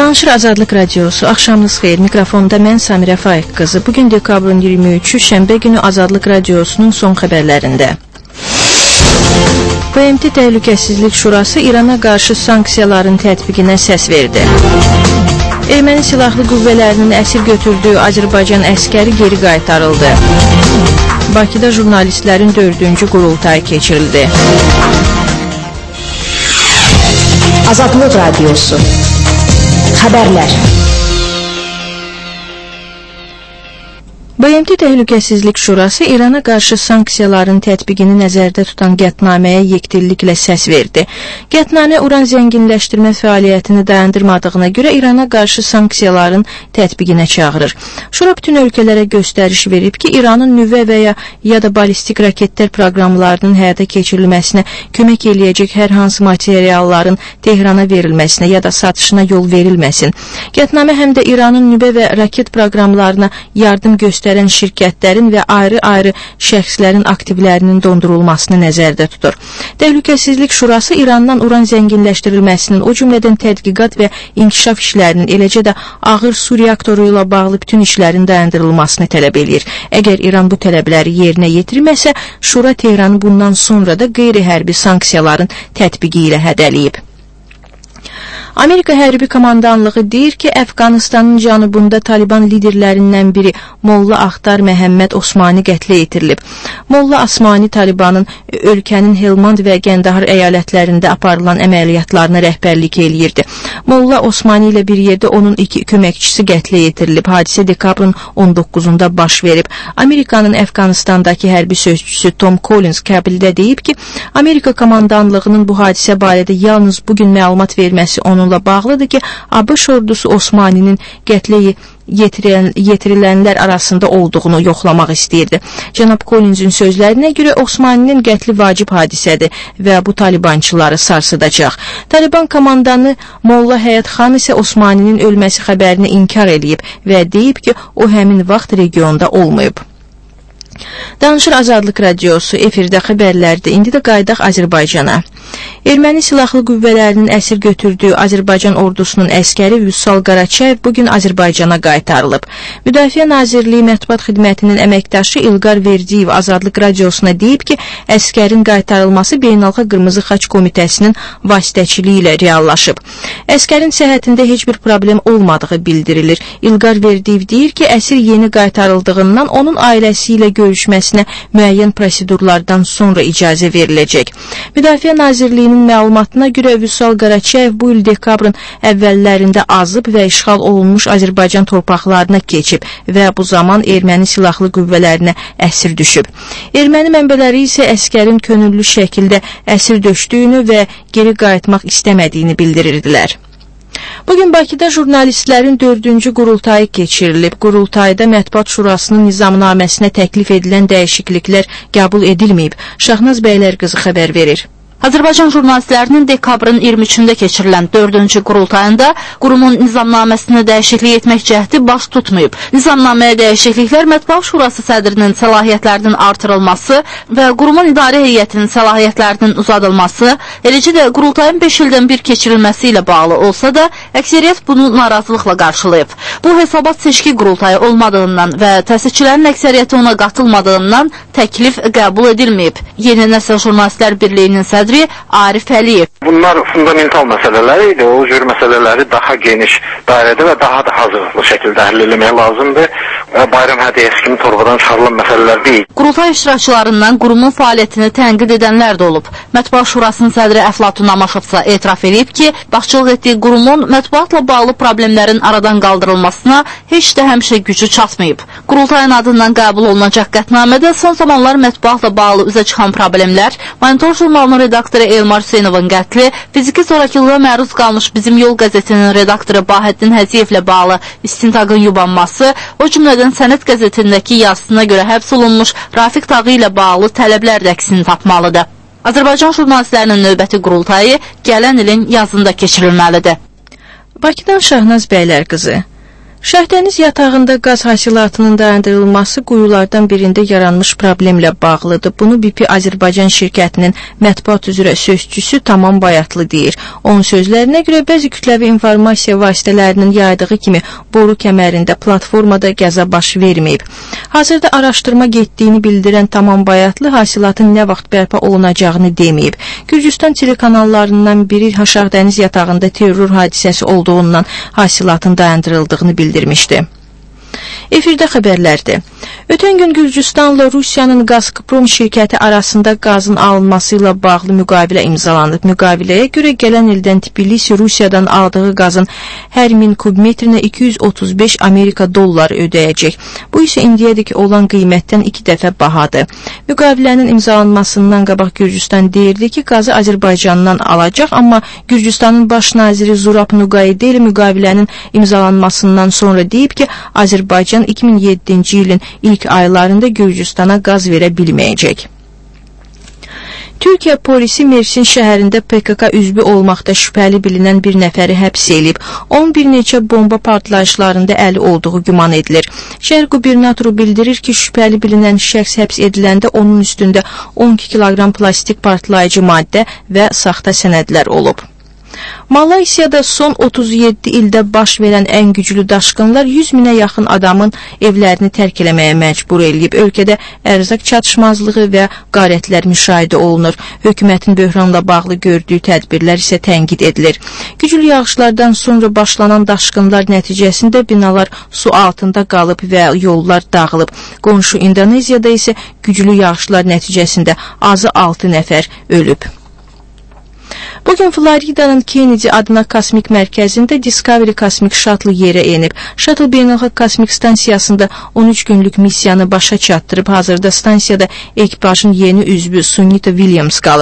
Danışır Azadlıq Radiosu, axşamınız xeyir, mikrofonda mən Samirə Faiq qızı. Bugün dekabrın 23-ü, şənbə günü Azadlıq Radiosunun son xəbərlərində. BMT Təhlükəsizlik Şurası İrana qarşı sanksiyaların tətbiqinə səs verdi. Erməni silahlı qüvvələrinin əsir götürdüyü Azərbaycan əskəri geri qaytarıldı. Bakıda jurnalistlərin 4-cü qurultayı keçirildi. Azadlıq Radiosu Xəbərlər. BMT Təhlükəsizlik Şurası İrana qarşı sanksiyaların tətbiqini nəzərdə tutan qətnaməyə yekdilliklə səs verdi. Qətnamə uran zənginləşdirmə fəaliyyətini dayandırmadığına görə İrana qarşı sanksiyaların tətbiqinə çağırır. Şura bütün ölkələrə göstəriş verib ki, İranın nüvə və ya da balistik raketlər proqramlarının həyata keçirilməsinə kömək eləyəcək hər hansı materialların Tehrana verilməsinə ya da satışına yol verilməsin. Qətnamə həm də İranın nüvə və raket proqramlarına yardım göstərir şirkətlərin və ayrı-ayrı şəxslərin aktivlərinin dondurulmasını nəzərdə tutur. Təhlükəsizlik Şurası İrandan uran zənginləşdirilməsinin, o cümlədən tədqiqat və inkişaf işlərinin, eləcə də ağır su reaktoru ilə bağlı bütün işlərin dayandırılmasını tələb eləyir. Əgər İran bu tələbləri yerinə yetirməsə, Şura Tehranı bundan sonra da qeyri-hərbi sanksiyaların tətbiqi ilə hədələyib. Amerika Hərbi Komandanlığı deyir ki, Əfqanistanın cənubunda Taliban liderlərindən biri Molla Axtar Məhəmməd Osmani qətlə yetirilib. Molla Osmani Talibanın ölkənin Helmand və Qəndahar əyalətlərində aparılan əməliyyatlarına rəhbərlik eləyirdi. Molla Osmani ilə bir yerdə onun 2 köməkçisi qətlə yetirilib. Hadisə dekabrın 19-unda baş verib. Amerikanın Əfqanistandakı hərbi sözçüsü Tom Collins Kabildə deyib ki, Amerika Komandanlığının bu hadisə barədə yalnız bugün məlumat verməsi onunla bağlıdır ki, ABŞ ordusu Osmaninin qətlə yetirilənlər arasında olduğunu yoxlamaq istəyirdi. Cənab Collins'in sözlərinə görə Osmaninin qətli vacib hadisədir və bu talibançıları sarsıdacaq. Taliban komandanı Molla Həyat Xan isə Osmaninin ölməsi xəbərini inkar edib və deyib ki, o həmin vaxt regionda olmayıb. Danışır Azadlıq Radiosu efirdə xəbərlərdə. İndi də qayıdaq Azərbaycana. Erməni silahlı qüvvələrinin əsir götürdüyü Azərbaycan ordusunun əskəri Vüsal Qaraçayev bugün Azərbaycana qaytarılıb. Müdafiə Nazirliyi Mətbuat Xidmətinin əməkdaşı İlqar Verdiyev Azadlıq Radiosuna deyib ki, əskərin qaytarılması Beynəlxalq Qırmızı Xaç Komitəsinin vasitəçiliyi ilə reallaşıb. Əskərin səhhətində heç bir problem olmadığı bildirilir. İlqar Verdiyev deyir ki, əsir yeni qaytarıldığından onun ailəsi ilə görüşməsinə müəyyən prosedurlardan sonra icazə veriləcək. Müdafiə Nazirliyinin məlumatına görə Vüsal Qaraçayev bu il dekabrın əvvəllərində azıb və işğal olunmuş Azərbaycan torpaqlarına keçib və bu zaman erməni silahlı qüvvələrinə əsir düşüb. Erməni mənbələri isə əskərin könüllü şəkildə əsir düşdüyünü və geri qayıtmaq istəmədiyini bildirirdilər. Bugün Bakıda jurnalistlərin 4-cü qurultayı keçirilib. Qurultayda Mətbuat Şurasının nizamnaməsinə təklif edilən dəyişikliklər qəbul edilməyib. Şahnaz Bəylərqızı xəbər verir. Azərbaycan jurnalistlərinin dekabrın 23-də keçirilən 4-cü qurultayında qurumun nizamnaməsini dəyişiklik etmək cəhdi baş tutmayıb. Nizamnaməyə dəyişikliklər Mətbuat Şurası sədrinin səlahiyyətlərinin artırılması və qurumun idarə heyətinin səlahiyyətlərinin uzadılması, eləcə də qurultayın 5 ildən bir keçirilməsi ilə bağlı olsa da, əksəriyyət bunu narazılıqla qarşılayıb. Bu hesabat seçki qurultayı olmadığından və təsisçilərin əksəriyyəti ona qatılmadığından təklif qəbul edilməyib. Yeni Nəsil Jurnalistlər Birliyinin sədri Arif Əliyev. Bunlar fundamental məsələlər idi. O cür məsələləri daha geniş dairədə və daha da hazırlıqlı şəkildə həll etmək lazımdır. Bayram hədiyyəsi kimi torbadan çıxarılan məsələlər deyil. Qurultay iştirakçılarından qurumun fəaliyyətini tənqid edənlər də olub. Mətbuat Şurasının sədri Əflatun Namaşovsa etiraf edib ki, başçılıq etdiyi qurumun mətbuatla bağlı problemlərin aradan qaldırılmasına heç də həmişə gücü çatmayıb. Qurultayın adından qəbul olunacaq qətnamədə son zamanlar mətbuatla bağlı üzə çıxan problemlər, Monitor jurnalının redaktoru Elmar Hüseynovun qətli, fiziki zorakılığa məruz qalmış Bizim Yol qəzetinin redaktoru Bahəddin Həziyevlə bağlı istintaqın yubanması, o cümlədən Sənət qəzetindəki yazısına görə həbs olunmuş Rafiq Tağı ilə bağlı tələblər də əksini tapmalıdır. Azərbaycan jurnalistlərinin növbəti qurultayı gələn ilin yazında keçirilməlidir. Bakıdan Şahnaz Bəylərqızı. Şahdəniz yatağında qaz hasilatının dayandırılması quyulardan birində yaranmış problemlə bağlıdır. Bunu BP Azərbaycan şirkətinin mətbuat üzrə sözçüsü Tamam Bayatlı deyir. Onun sözlərinə görə bəzi kütləvi informasiya vasitələrinin yaydığı kimi boru kəmərində platformada qəza baş verməyib. Hazırda araşdırma getdiyini bildirən Tamam Bayatlı hasilatın nə vaxt bərpa olunacağını deməyib. Gürcüstan telekanallarından biri Şahdəniz yatağında terror hadisəsi olduğundan hasilatın dayandırıldığını bildirmişdi. Efirdə xəbərlərdir. Ötən gün Gürcüstanla Rusiyanın Gazprom şirkəti arasında qazın alınması ilə bağlı müqavilə imzalanıb. Müqaviləyə görə gələn ildən Tbilisi Rusiyadan aldığı qazın hər 1000 kubmetrinə 235 Amerika dolları ödəyəcək. Bu isə indiyədək olan qiymətdən 2 dəfə bahadır. Müqavilənin imzalanmasından qabaq Gürcüstan deyirdi ki, qazı Azərbaycandan alacaq, amma Gürcüstanın baş naziri Zurab Nuqayedeli müqavilənin imzalanmasından sonra deyib ki, Azərbaycan 2007-ci ilin ilk aylarında Gürcüstana qaz verə bilməyəcək. Türkiyə polisi Mersin şəhərində PKK üzvü olmaqda şübhəli bilinən bir nəfəri həbs edib. Onun bir neçə bomba partlayışlarında əli olduğu güman edilir. Şəhər qubernatoru bildirir ki, şübhəli bilinən şəxs həbs ediləndə onun üstündə 12 kiloqram plastik partlayıcı maddə və saxta sənədlər olub. Malaysiyada son 37 ildə baş verən ən güclü daşqınlar 100 minə yaxın adamın evlərini tərk eləməyə məcbur edib. Ölkədə ərzaq çatışmazlığı və qarətlər müşahidə olunur. Hökumətin böhranla bağlı gördüyü tədbirlər isə tənqid edilir. Güclü yağışlardan sonra başlanan daşqınlar nəticəsində binalar su altında qalıb və yollar dağılıb. Qonşu İndoneziyada isə güclü yağışlar nəticəsində azı 6 nəfər ölüb. Bugün Floridanın Kennedy adına kosmik mərkəzində Discovery kosmik şatlı yerə enib. Şatl beynəlxalq kosmik stansiyasında 13 günlük missiyanı başa çatdırıb. Hazırda stansiyada ekipajın yeni üzvü Sunita Williams qalıb.